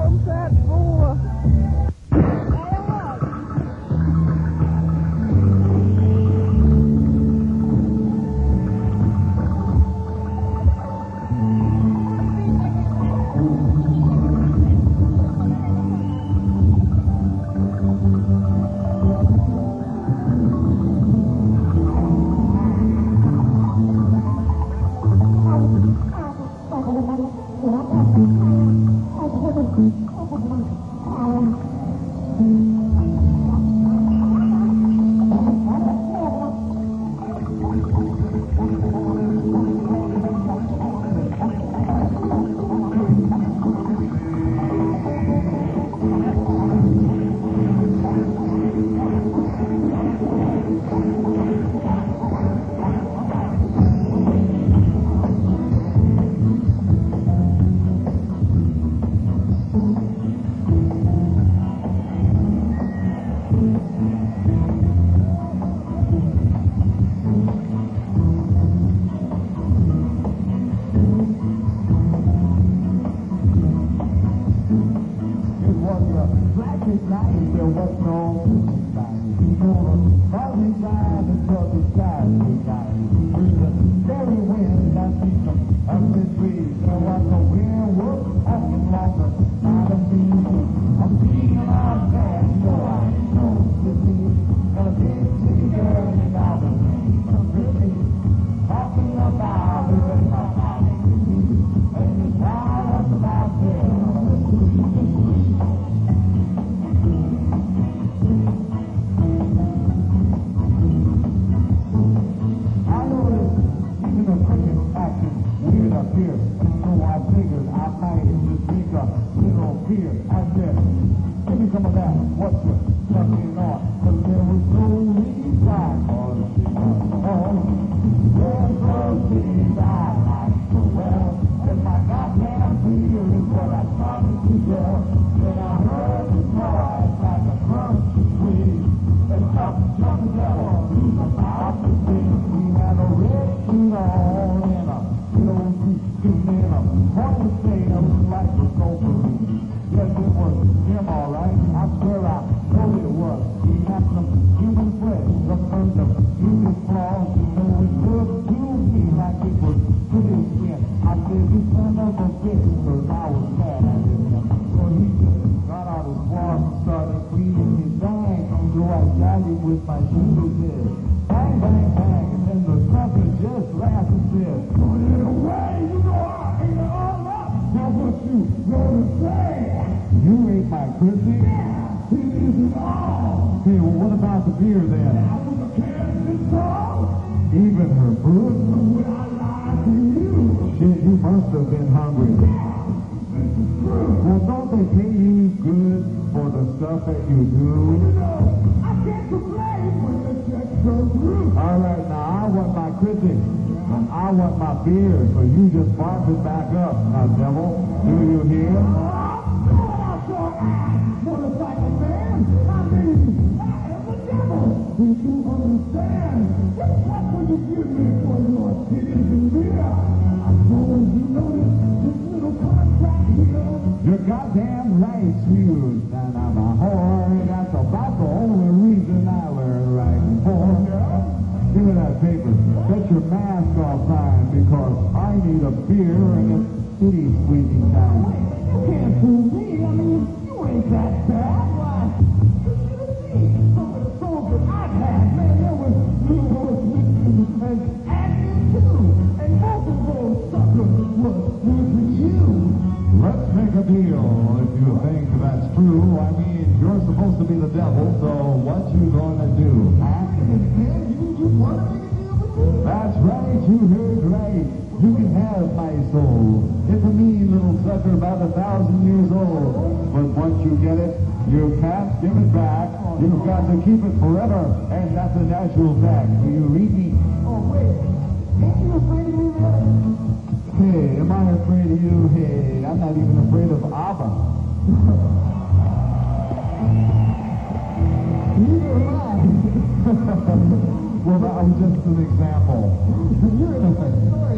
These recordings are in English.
Well, that was just an example. You're in a story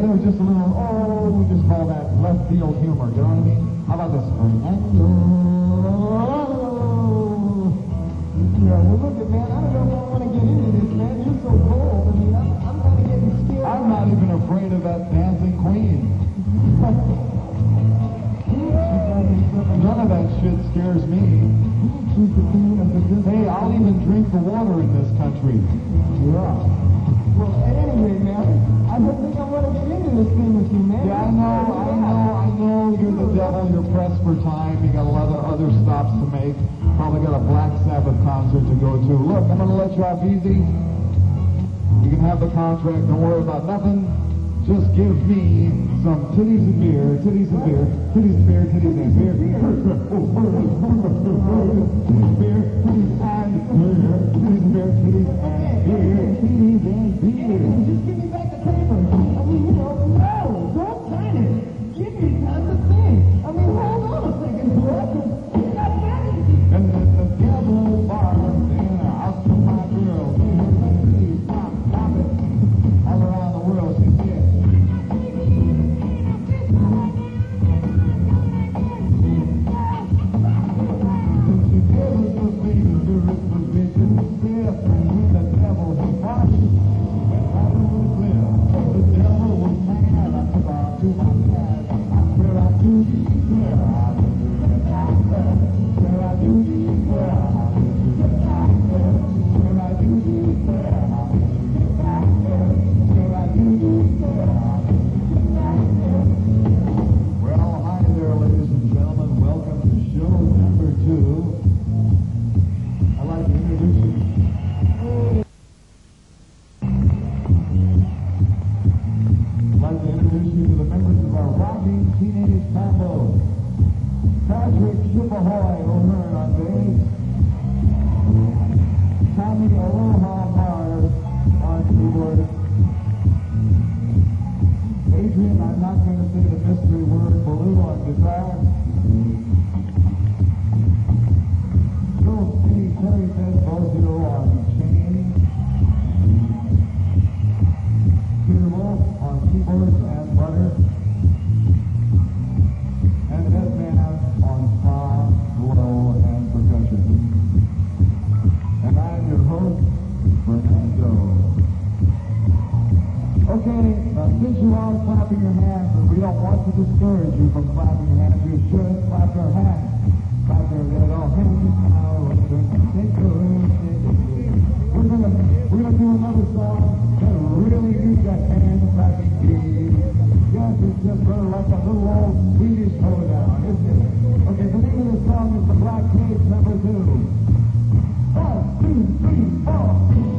there was just a little, we just call that left field humor, you know what I mean? How about this? Yeah, well, look at, man, I don't know if I want to get into this, man. You're so cold. I mean, I'm kind of getting scared. I'm not even afraid of that dancing queen. None of that shit scares me. Hey, I'll even drink the water in this country. Yeah. Well, at any rate, man, I don't think I want to get into this thing with you, man. Yeah, I know. You're the devil. You're pressed for time. You got a lot of other stops to make. Probably got a Black Sabbath concert to go to. Look, I'm going to let you off easy. You can have the contract. Don't worry about nothing. Just give me some titties and beer. Titties and beer. Titties and beer. Titties and beer. Titties and beer. Titties and beer. Titties and beer. Titties and beer. Titties and beer. Just give me back the paper. I mean, you know, no, don't sign it. Give me time to think. I mean, hold on a second, bro. You got money. And then the devil barks in the house of my girl. Stop it. All around the world, she said. She gave us the baby, the rich was bitch, and the death, and the devil, he barked. Went right over the cliff. The devil was mad. I took her to my dad. I swear I do. Swear I do. Swear I do. Swear I do. Swear I do. Swear I do. Well, hi there, ladies and gentlemen. Welcome to show number 2. I'd like to introduce you. I'd like to introduce you to the members of our rocking teenage combo. Patrick Shipahoy O'Hearn on bass. Tommy Aloha Mars on keyboard. Adrian, I'm not going to say the mystery word, Baloo on guitar. Joe C. Terry Ted Bozio on chain. Peter Wolf on keyboards and butter. And Ed Mann on ska, blow, and percussion. And I'm your host, Fernando. Okay, now since you are clapping your hands, and we don't want to discourage you from clapping your hands, you should clap your hands. Clap your little hands now. We're gonna do another song that really needs that hand clapping key. Yes, it's just sort of like a little old Swedish hoedown, isn't it? Okay, the name of the song is The Black Cage number 2. 1, 2, 3, 4.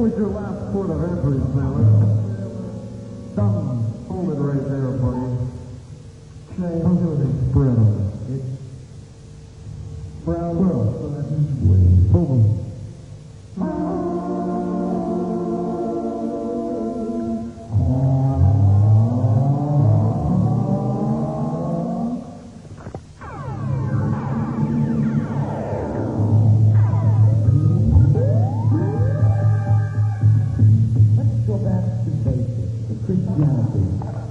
was your last port of entry, sailor? Hold it right there, buddy. Don't do it. Spread on it. It's brown. Well, so that means wave. Boom. Let's go back to basics, to Christianity.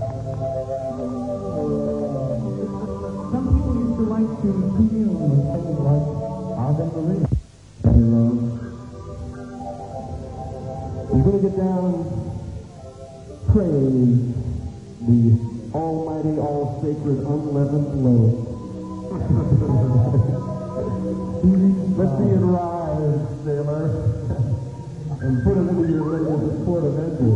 Some people used to like to commune with things like Ave Maria. You're going to get down and praise the almighty, all-sacred, unleavened loaf. Let's see it rise, sailor, and put it into your latest port of entry.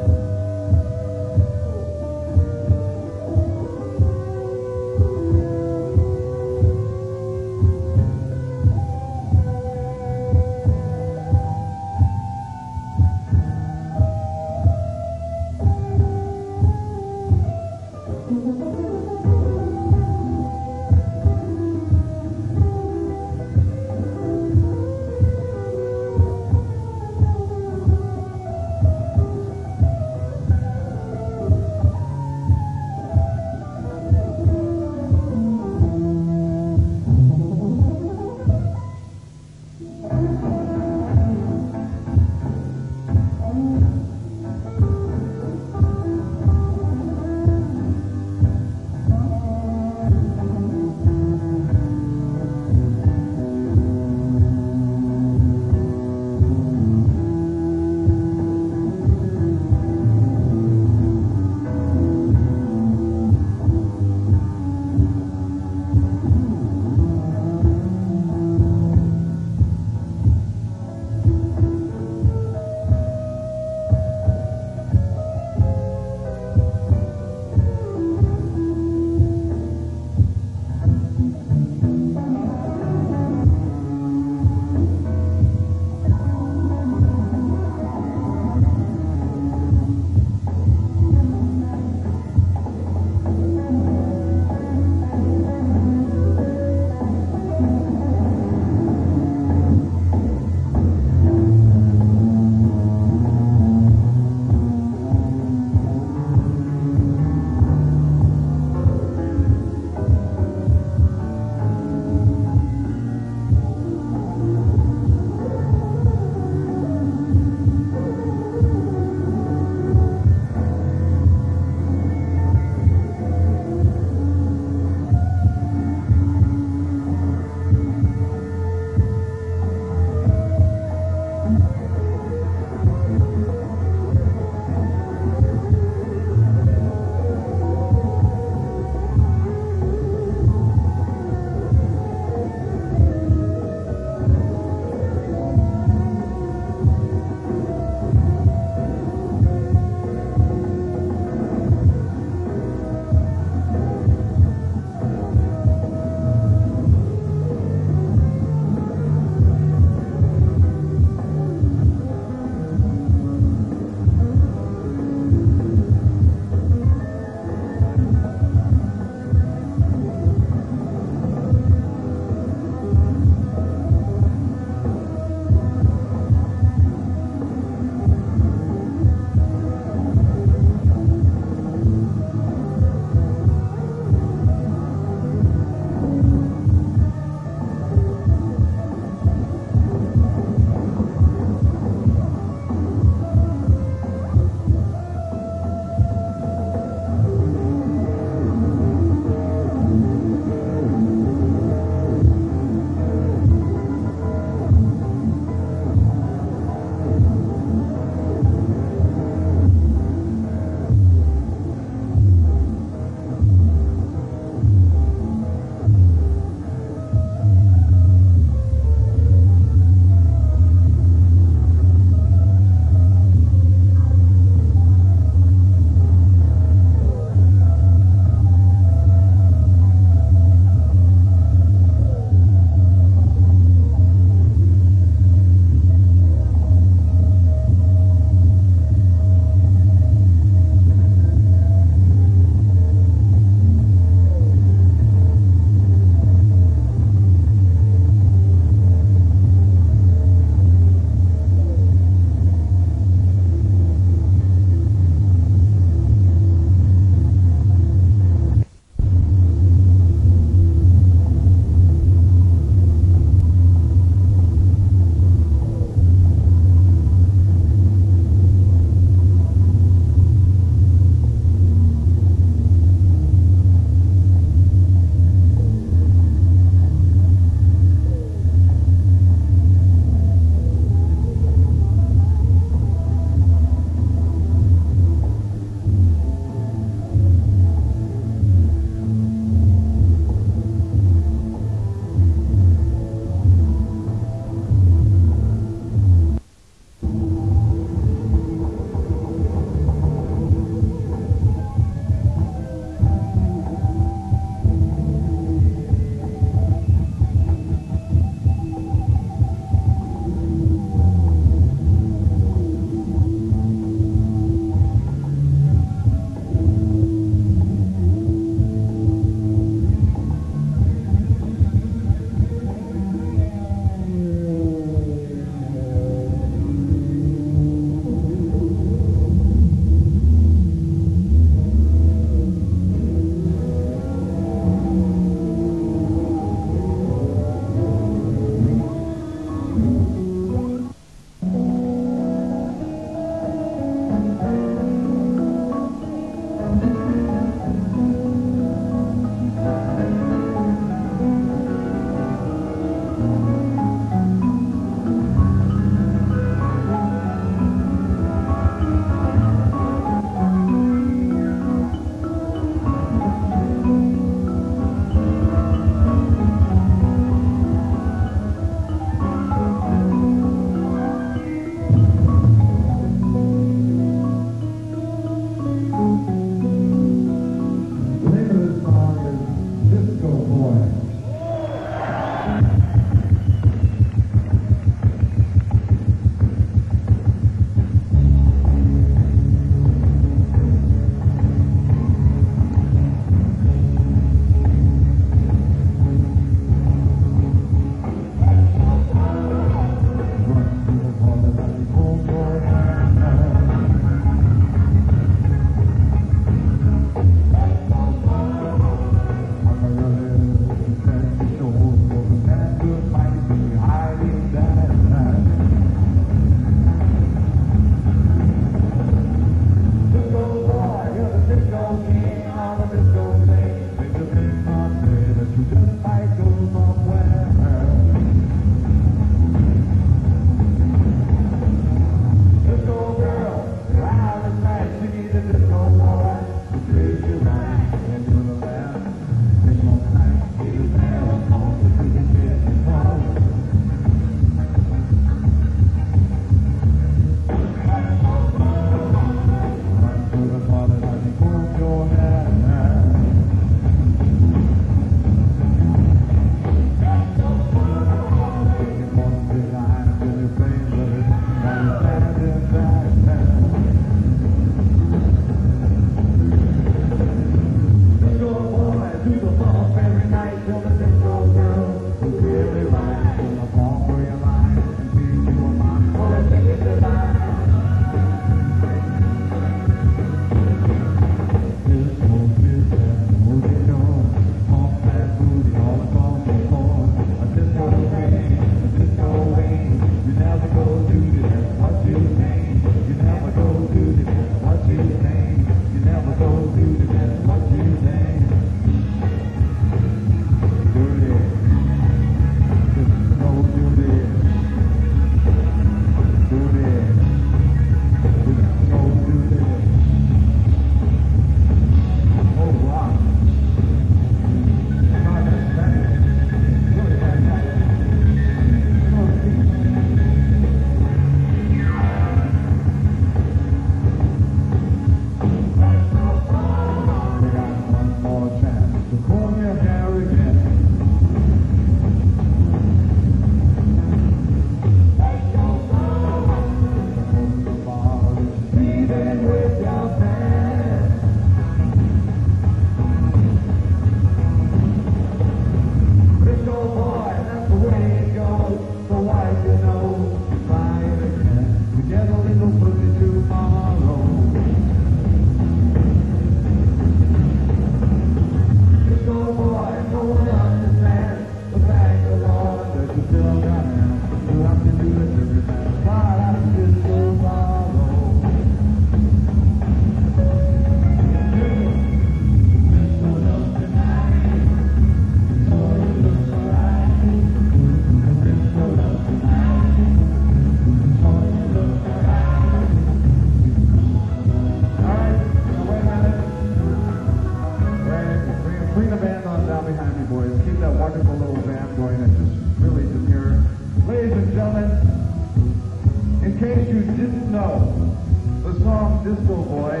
Disco Boy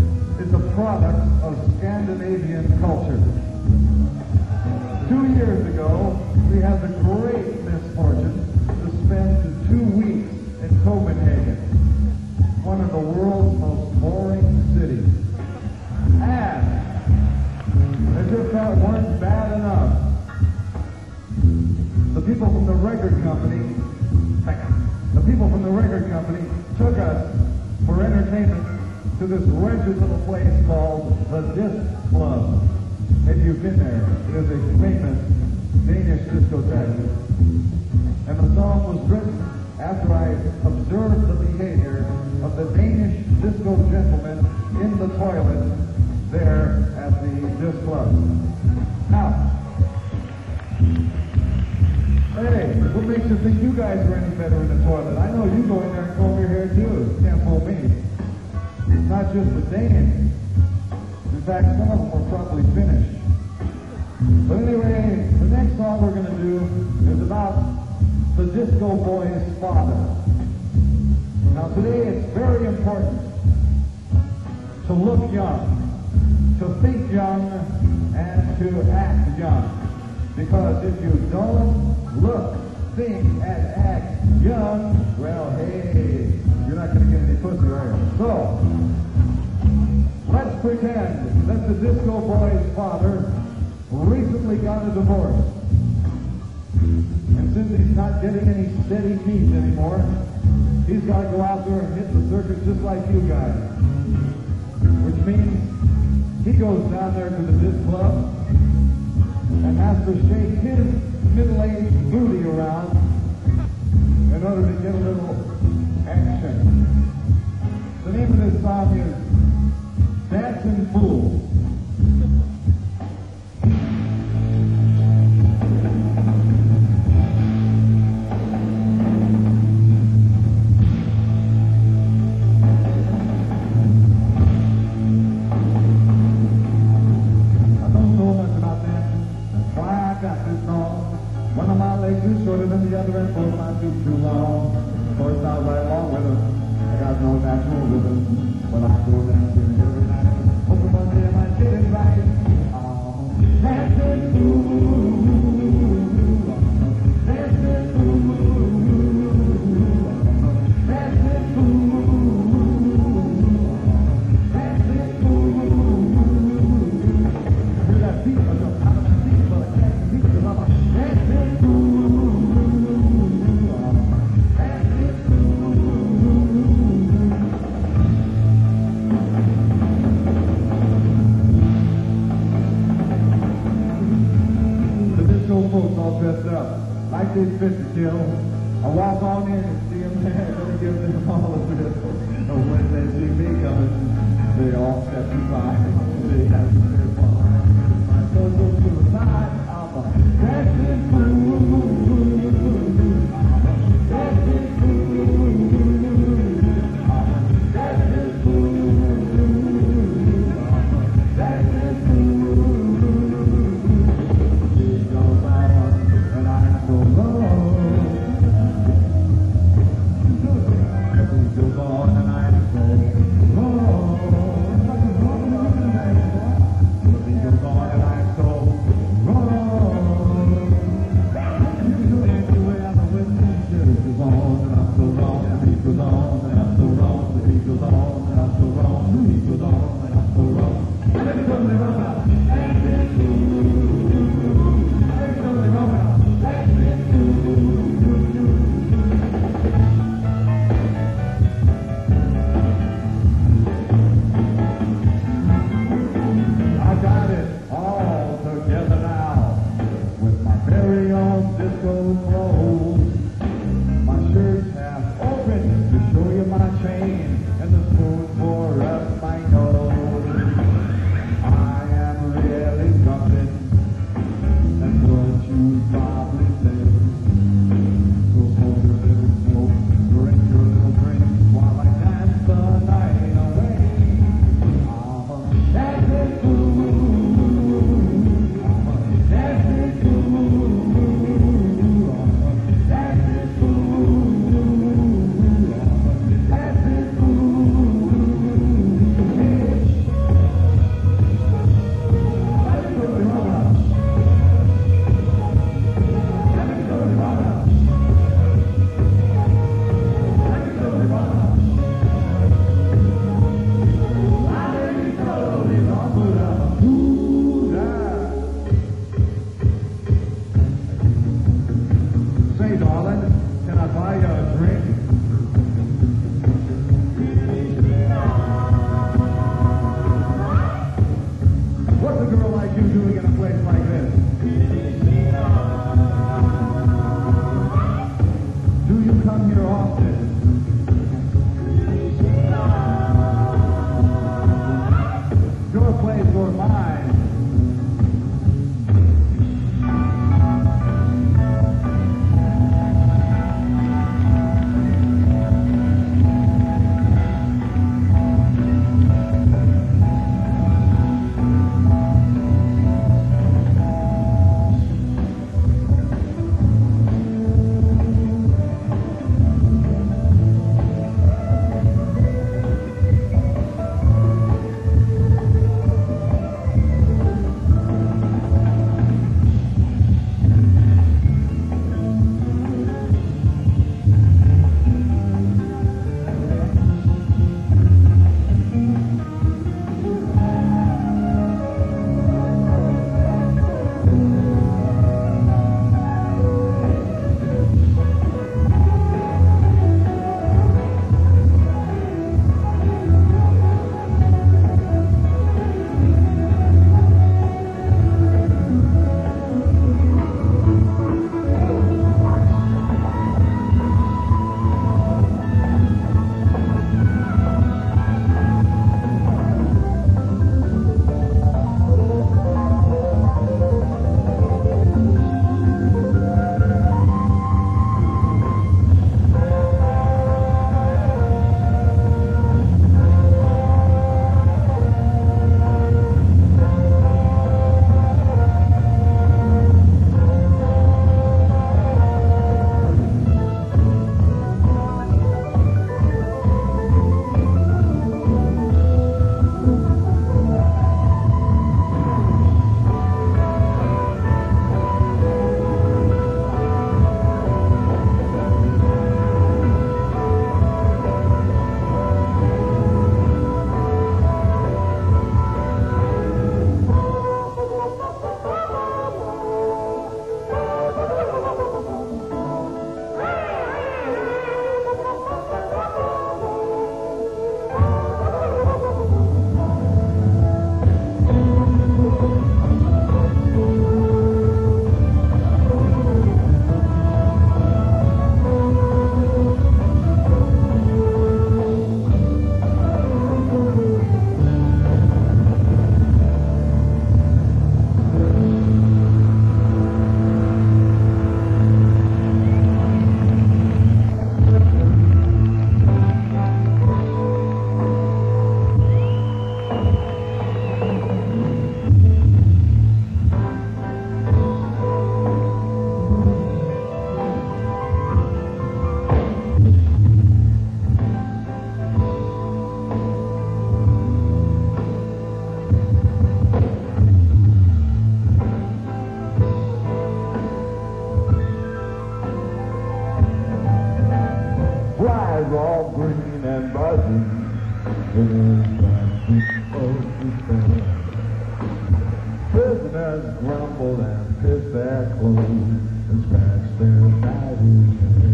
is a product of Scandinavian culture. 2 years ago, we had the great misfortune to spend 2 weeks in Copenhagen, one of the world's most boring cities. And, as if that weren't bad enough, the people from the record company took us for entertainment to this wretched little place called the Disc Club. Maybe you've been there. It is a famous Danish discotheque. And the song was written after I observed the behavior of the Danish disco gentlemen in the toilet there at the Disc Club. Now, hey, what makes you think you guys are any better in the toilet? I know you go in there and comb your hair too. Can't fool me. Not just the Danes. In fact, some of them were probably finished. But anyway, the next song we're going to do is about the Disco Boy's father. Now today it's very important to look young, to think young, and to act young. Because if you don't look, think, and act young, well, hey, you're not going to get any pussy, are you? So, let's pretend that the Disco Boy's father recently got a divorce. And since he's not getting any steady meat anymore, He's got to go out there and hit the circuit just like you guys. Which means he goes down there to the disc club and has to shake his middle-aged booty around in order to get a little action. The name of this song is Dancing Fool. One of my legs is shorter than the other and both my feet too long. Of course, I ride along with them. I got no natural rhythm, but I go dancing every night. Open one day and I get it right. Oh, dancing fool, dancing fool, dancing fool, dancing fool. Hear that beat? I jump out of my seat, but I can't beat the rubber. Dancing fool, dancing fool. The disco folks all dressed up like they fit to kill. I walk on in and see them there, and give them all a thrill. And when they see me coming, they all step aside. They have to step behind. My soul goes to the side. I'm a dancing fool. I'm a dancing fool. I'm a dancing fool. I'm a dancing fool. She goes on and I go low. She goes on and I go low. eyes all green and buzzing in his plastic of despair. Prisoners grumbled and pissed their clothes and scratched their bodies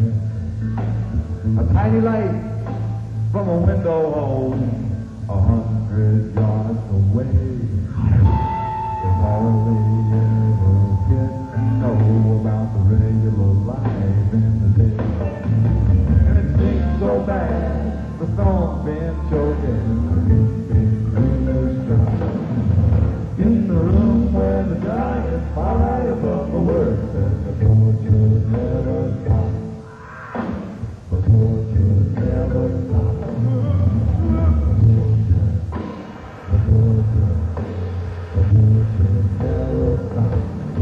in hair. A tiny light from a window hole 100 yards away. That's all they ever get to know about the regular life in the day. And it seems so bad, the storm's been choking, it's been really strong. In the room where the giants fly above the works and the torture never stops. The torture never stops. The torture never stops.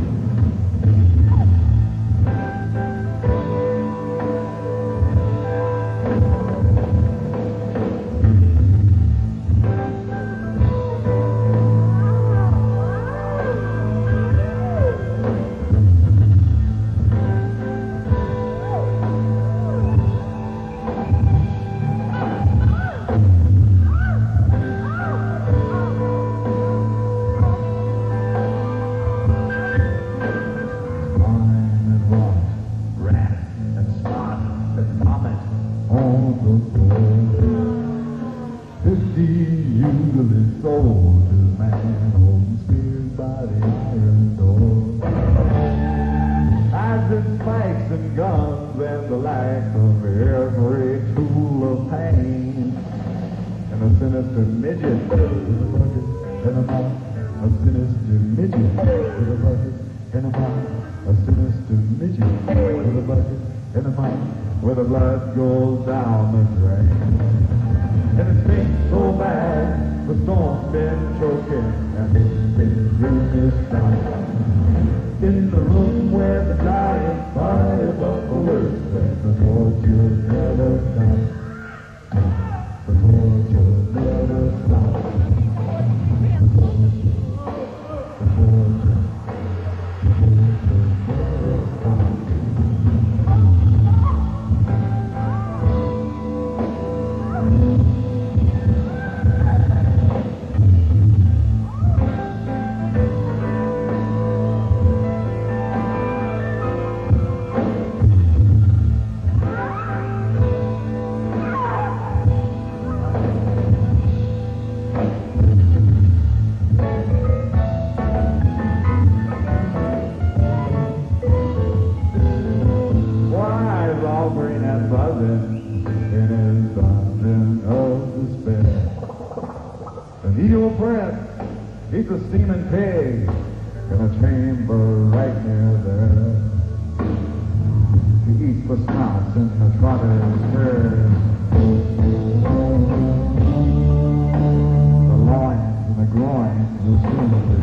He's a steaming pig in a chamber right near there. He eats the snouts and the trotters' hairs, the loins and the groins as soon as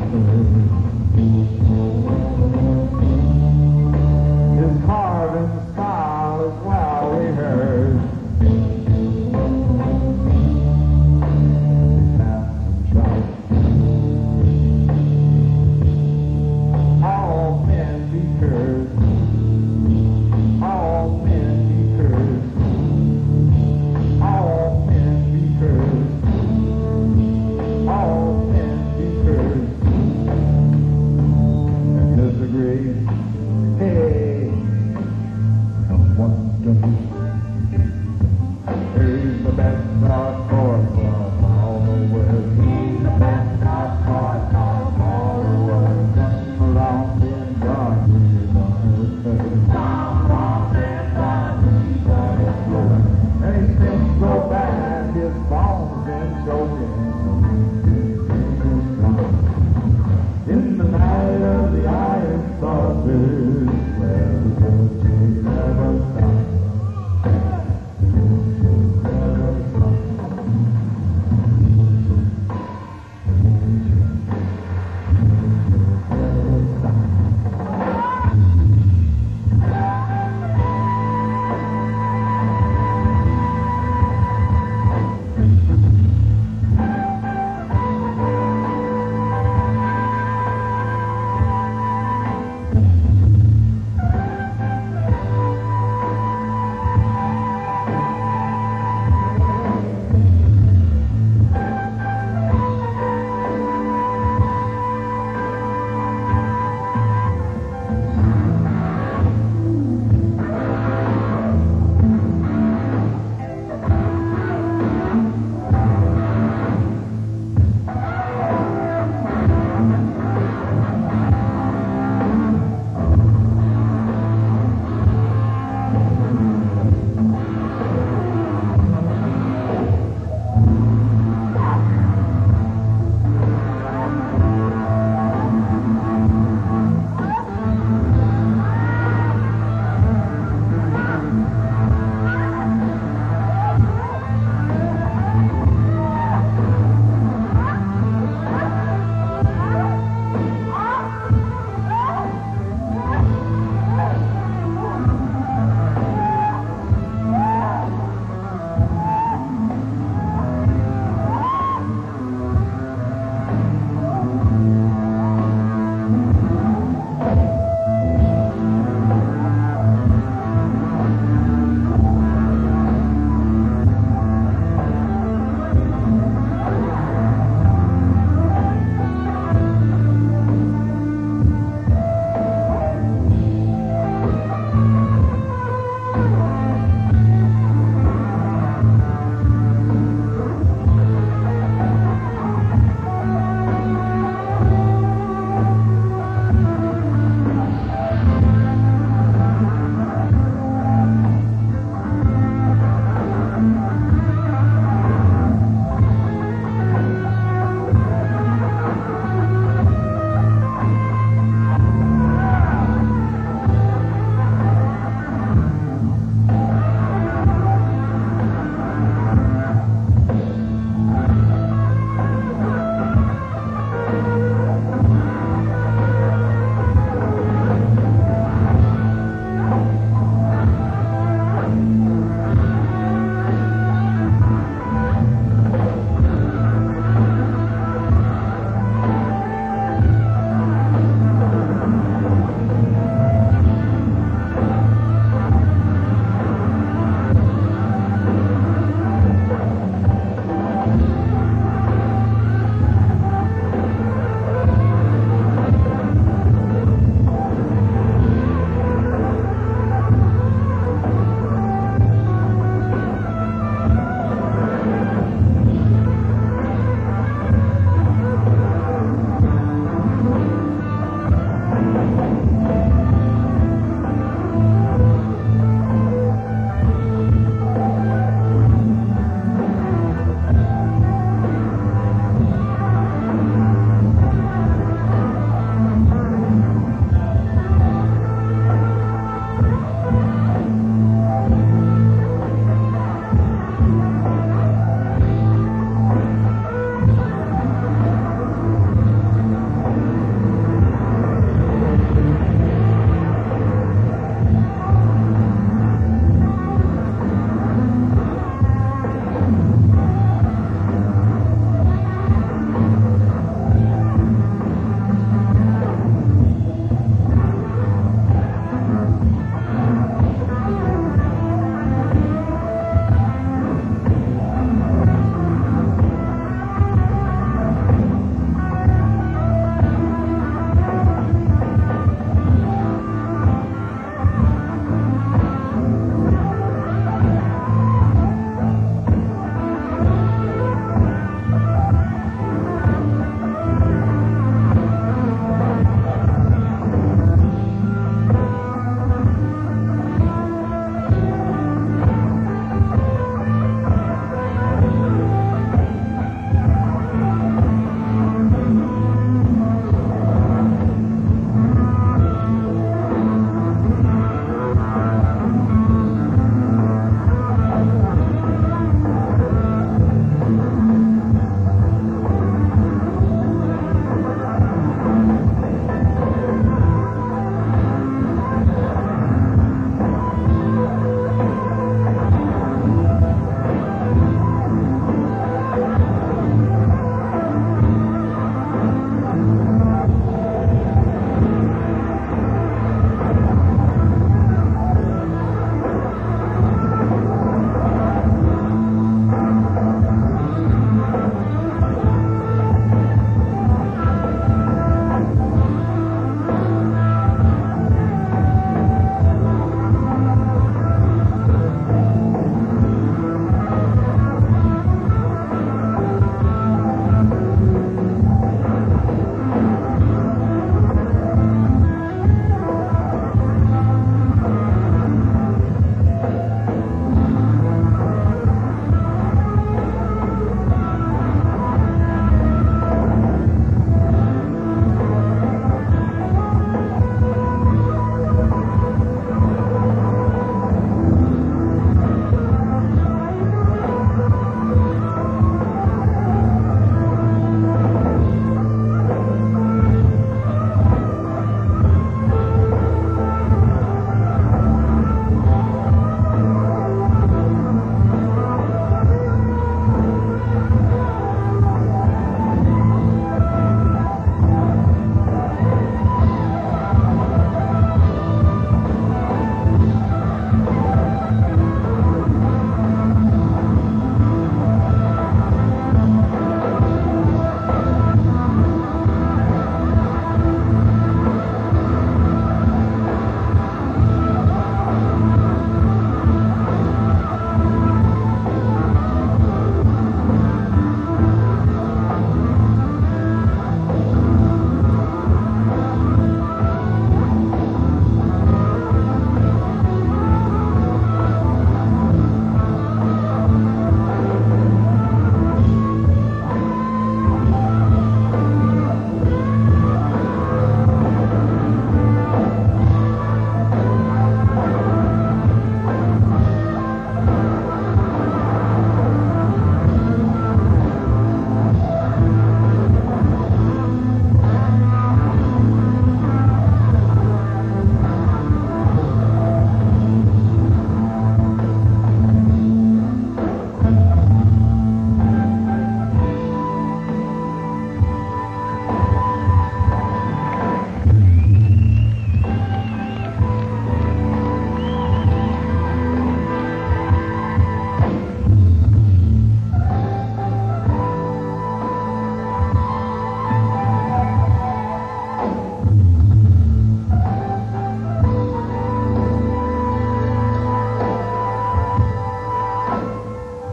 they his carving style is well rehearsed.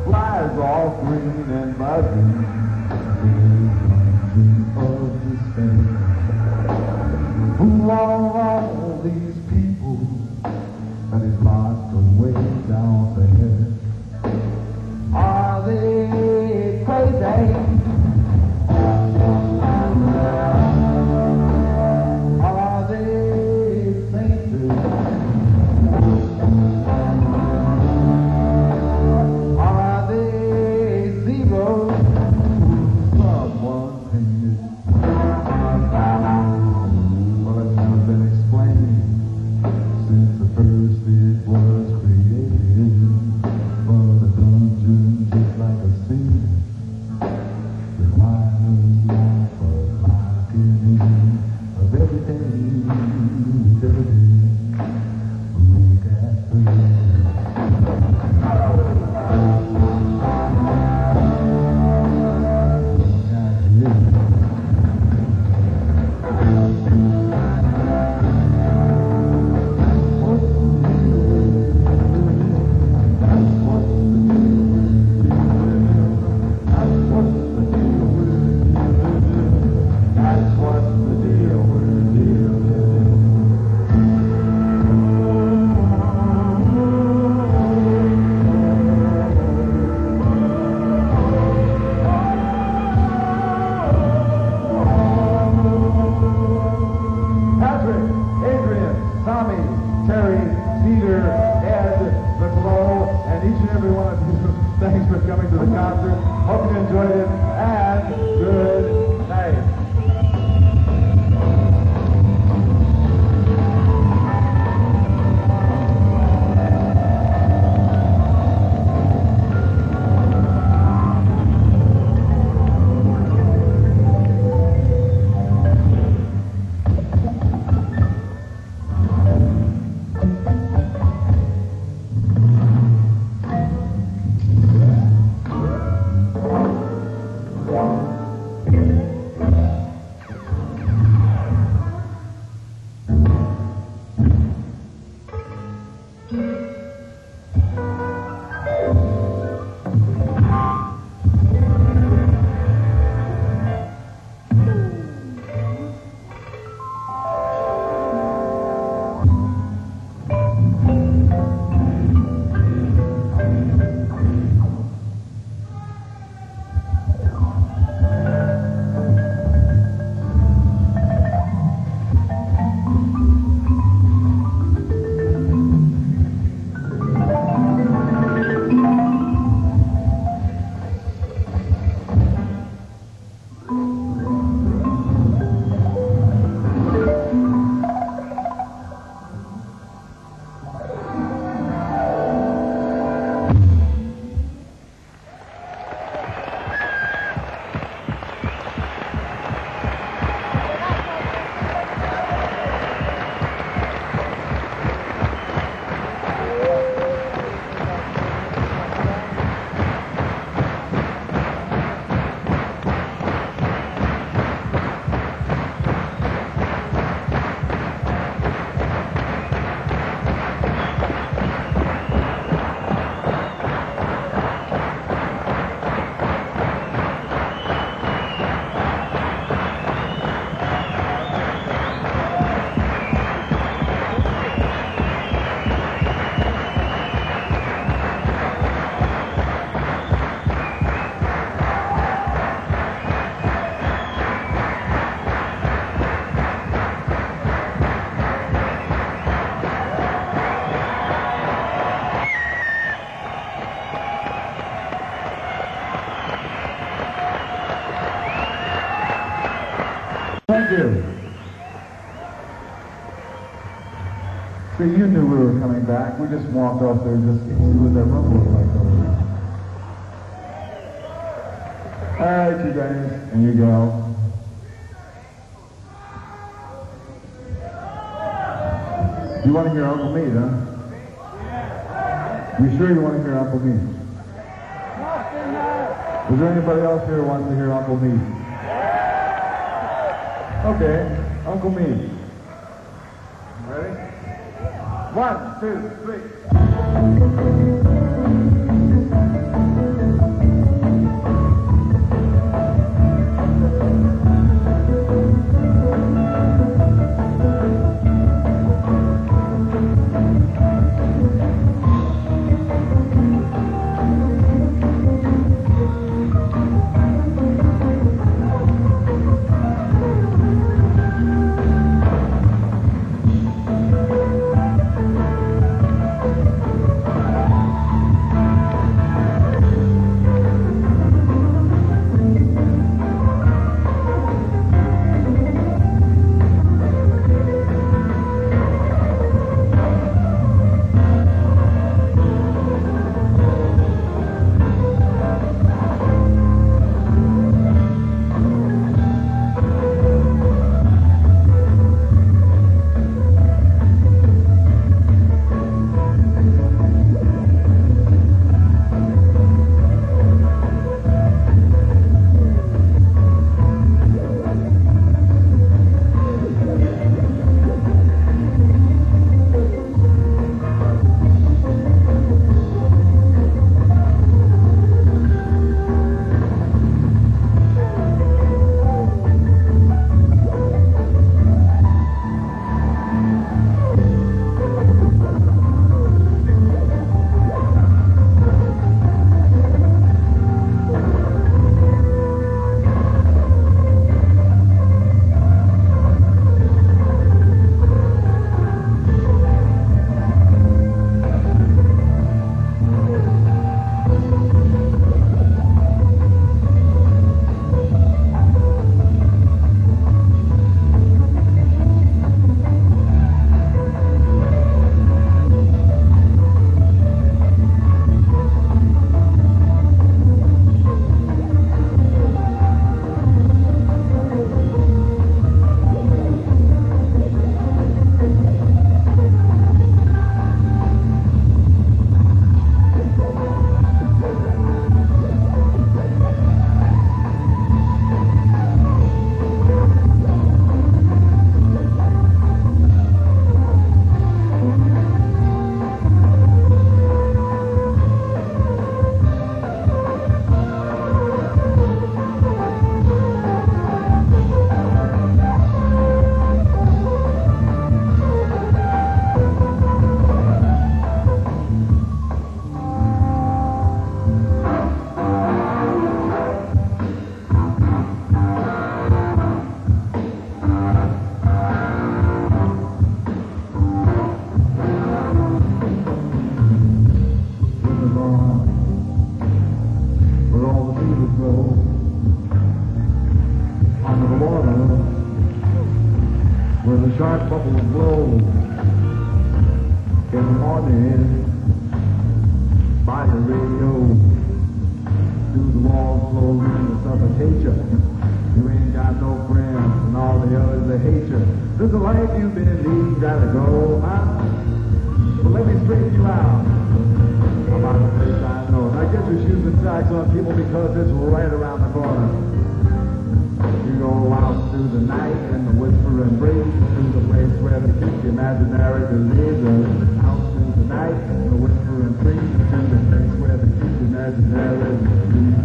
flies all green and buzzing. Of despair. Who are all these people that is locked away down there? Are they crazy? Are they sainted? Are they zeros? Someone painted. Well, it's never been explained since the first it was created. But a dungeon just like a scene reminds life of life of everything we ever did. Look at the thanks for coming to the concert. Hope you enjoyed it, and good night. Thank you. See, you knew we were coming back. We just walked off there just to see what that room looked like over there. All right, you guys and you gals. You want to hear Uncle Meade, huh? You sure you want to hear Uncle Meade? Is there anybody else here who wants to hear Uncle Meade? Okay, Uncle Meade. Ready? 1, 2, 3. breezes blow under the water where the sharp bubbles blow in the morning by the radio. Through the walls flow in to suffocate you. You ain't got no friends and all the others that hate you. There's a life you've been leading, gotta go, huh? Well, let me straighten you out about the place I know. Now get your shoes and socks on, people, because it's right around the corner. You go out through the night and the whispering breeze, through the place where they keep the imaginary diseases. Out through the night and the whispering breeze, through the place where they keep the imaginary diseases.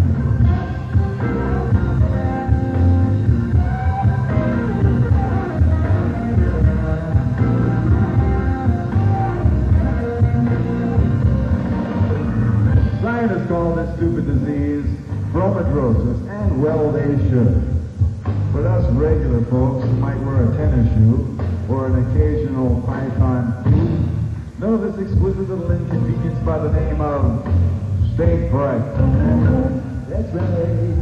Scientists call this stupid disease bromidrosis, and well they should. But us regular folks who might wear a tennis shoe or an occasional python boot know this exquisite little inconvenience by the name of steak fright. That's right.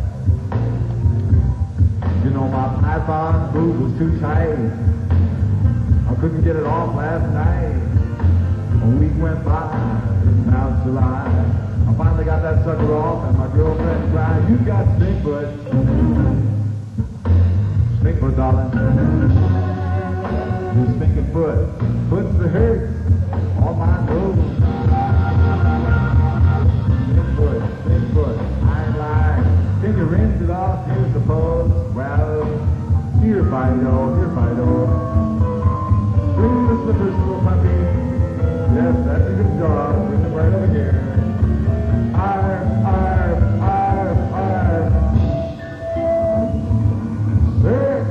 You know, my python boot was too tight. I couldn't get it off last night. A week went by, now it's July. I finally got that sucker off, and my girlfriend cried, "You got stink foot." Stink foot, darling. You stinking foot. Foot's the hurt on my nose. Stink foot, stink foot. I ain't lying. Can you rinse it off? Here's the pose. Well, here, Fido, here, Fido. Bring the slippers, little puppy. Yes, that's a good job. Bring them right over here. Arr, arr, arr, arr. Sir.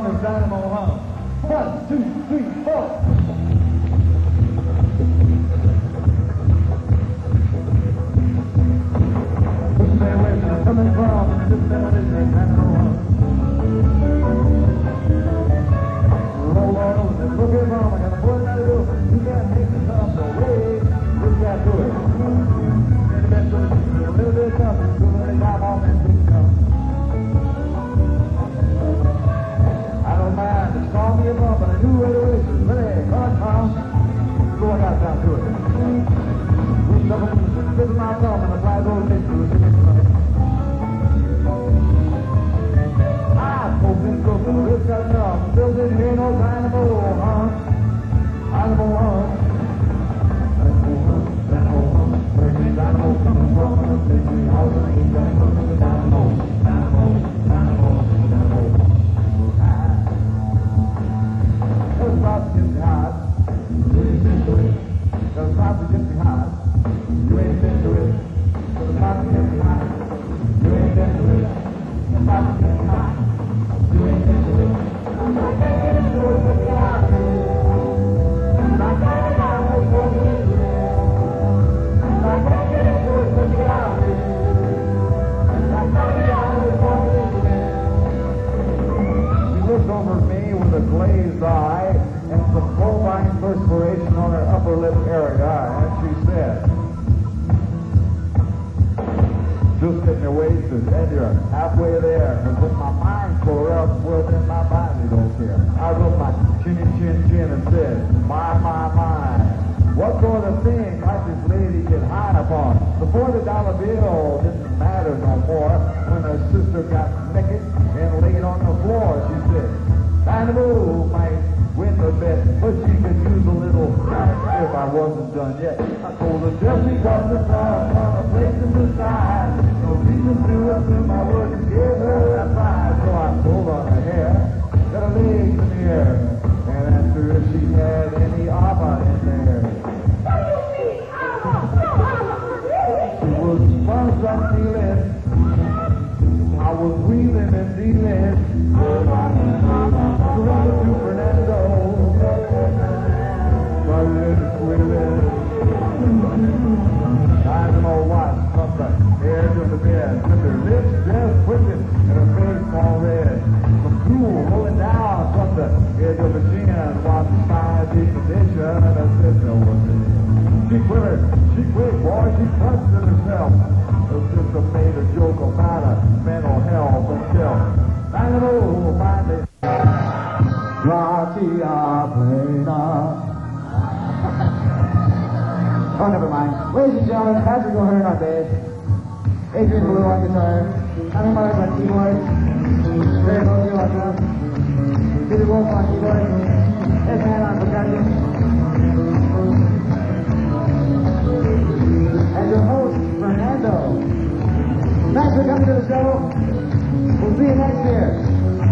song is Dynamo Hum. 1, 2, 3, 4. Stay away from coming from this melody, Dynamo Hum. Roll on over and look at mom. I got a boy now to do. You can't make this up the way. You can't do it. And the best of it, a little bit tough. So when they got all that big stuff. I don't mind. Just call me a bum, but I do right away. Ready, come. So I got down to it. Reach up and spit my thumb and apply those things to the next one. Open cook and lift that up. Still didn't hear no Dynamo Hum. Dynamo Hum. Dynamo Hum. Where did Dynamo come from? How do I get that from the Dynamo? Dynamo. Those spots get me hot. You ain't into it. Those spots get me hot. You ain't into it. Those spots get me hot. You ain't into it. Those spots get me hot. She looked over at me with a glazed eye and some bovine perspiration on her upper lip area, and she said, just getting your wasted, and you're halfway there, because if my mind's corrupt, well then my body don't care. I rubbed my chin and said, my, what sort of thing might this lady get high upon? The $40 bill didn't matter no more when her sister got naked and laid on the floor. She said, Dynamo might win the bet, but she could use a little if I wasn't done yet. I told her, just because the sun on a place in the sky, no reason to assume I wouldn't give her a try. So I pulled on her hair, got her legs in the air, and asked her if she had any ABBA in there. She was sponge on feeling, I was wheeling and dealing, surrendered to Fernando, started squealing. Dynamo watched from the edge of the bed, with her lips just twitching and her face all red. Some drool rolling down from the edge of her chin, while she sighed the condition and her sister was in. She quivered, she quit, boy, she punched at herself. Her sister made a joke about her mental health until Dynamo finally. Gratia plena. Oh, never mind. Ladies and gentlemen, Patrick O'Hearn on bass, Adrian Blue on guitar, Tommy Myers on keyboard, Barry Mosey on drums, Billy Wolf on keyboard, Ed Mann on percussion, and your host, Fernando. Thanks for coming to the show. We'll see you next year.